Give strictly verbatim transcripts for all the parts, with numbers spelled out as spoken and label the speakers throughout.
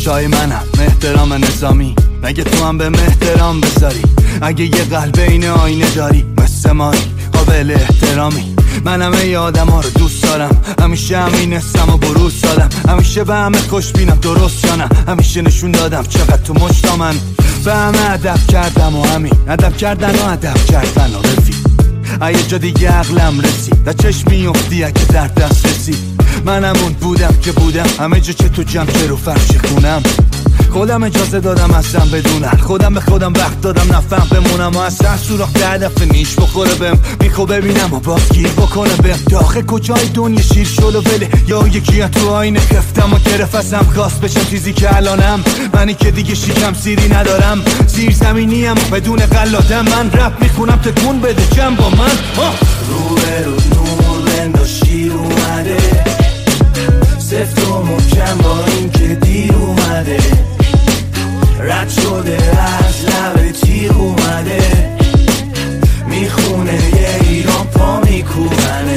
Speaker 1: ستای منم احترام نظامی، مگه تو هم به احترام بذاری؟ اگه یه قلب این آینه داری مثل مایی قابل احترامی. منم ای آدم ها رو دوست دارم، همیشه همین اسم و بروز دادم، همیشه به همه خوش بینم درست یا نه، همیشه نشون دادم چقدر تو مشتا من به همه ادب کردم و همین ادب کردن و ادب کردن و رفی. یه جا دیگه عقلم رسید در چشم میفتی اگه در دست رسید. منم اون بودم که بودم همه جا چه تو جمع که رو فرش خونم. خودم اجازه دادم اصلا بدونن، خودم به خودم وقت دادم نفهم بمونم و اصلا سوراخ ده دفعه نیش بخوره بهم. میخوا ببینم و باز گیر بکنه بهم. داخل کجای دنیا شیر شل و وله، یا یکی تو آینه خفتم و گرفتم خواست بشم چیزی که الانم. منی که دیگه شیکم سیری ندارم، زیر زمینیم بدون قلادم. من رپ میخونم تکون بده جمع با من.
Speaker 2: رو به رو نور بند و شیر اومده، سفت و محکم با این که دیر اومده، رد شده از لب تیغ اومده، میخونه یه ایران پا میکوبنه.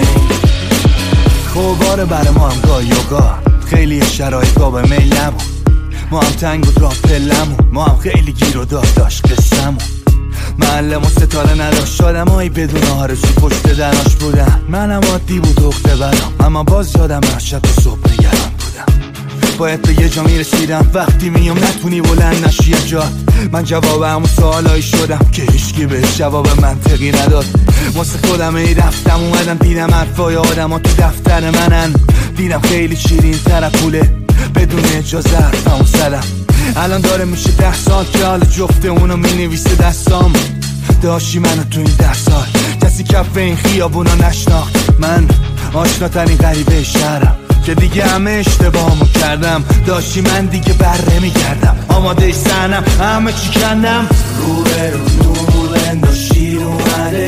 Speaker 1: خوباره برای ما هم گاه یوگا، خیلی شرایط با به میل نبود، ما هم تنگ بود راه پلمون، ما هم خیلی گیر و داد داشت قصمون. معلم و ستاره نداشت آدمایی بدون آرزو پشت دراش بودن. منم عادی بود دخته برام، اما باز یادم رفت شب و صبح نگران بودم. باید به یه جا میرسیدم وقتی میام نتونی بلند نشی یه جا. من جواب همون سوالایی شدم که هیچکی بهش جواب منطقی نداد. واسه خودم ای رفتم اومدم دیدم حرفای آدم ها تو دفتر منن. دیدم خیلی شیرین تر پوله بدون اجازه حرفمو زدم. الان داره میشه ده سال که حال جفته اونو مینویسه دستام. داشتی منو تو این ده سال کسی کف این خیابونا نشناخت. من آشناترین غریبه شهرم که دیگه همه اشتباهمو کردم. داشتی من دیگه بر نمیگردم، آماده سنم همه چی کندم.
Speaker 2: رو به رو نور بند و شیر اومده،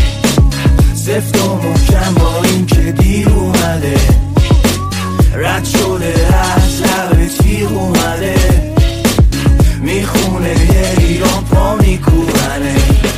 Speaker 2: سفت و محکم با این که دیر اومده، رد شده از لب تیغ اومده، میخونه یه ایران پا میکوبنه.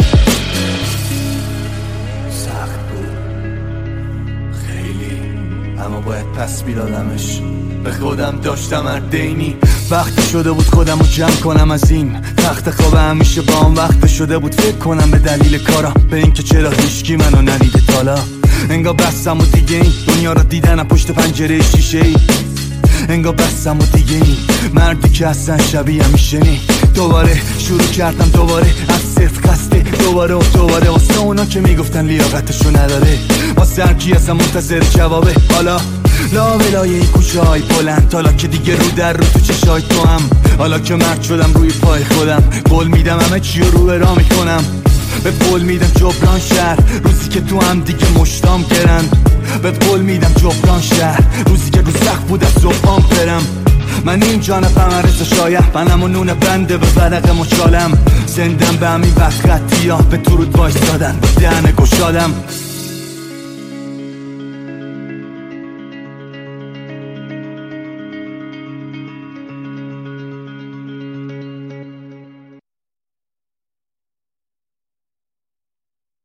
Speaker 1: سخت بود خیلی، اما باید پس میدادمش. به خودم داشتم اردینی، وقتی شده بود خودم رو جمع کنم از این تخت خواب. همیشه با هم وقت شده بود فکر کنم به دلیل کارم، به این که چرا هیچکی منو ندیده تالا. انگار بستم و دیگه این دنیا رو دیدنم پشت پنجره شیشه ای. انگار بستم و دیگه این مردی که اصلا شبیه میشه نی. دوباره شروع کردم دوباره از صفر قصده، دوباره و دوباره واسه اونا که میگفتن لیاقتشو نداره، واسه هر کی اصلا منتظر جوابه. حالا لا ولای این کوچه های بلند، حالا که دیگه رو در رو تو چشای تو هم، حالا که مرد شدم روی پای خودم، قول میدم همه چی رو رو برا میکنم. به قول میدم جبران شهر روزی که تو هم دیگه مشتام گرن. به قول میدم جبران شهر روزی که رو سخت بود از صبحام برم. من این جان فمرز شایه منم و نون بنده به ورق مچالم. زندم به همین وقت خطی ها به تو رود وایس دادن به دهن گشادم.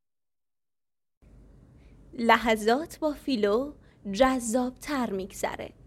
Speaker 3: لحظات با فیلو جذاب تر میگذره.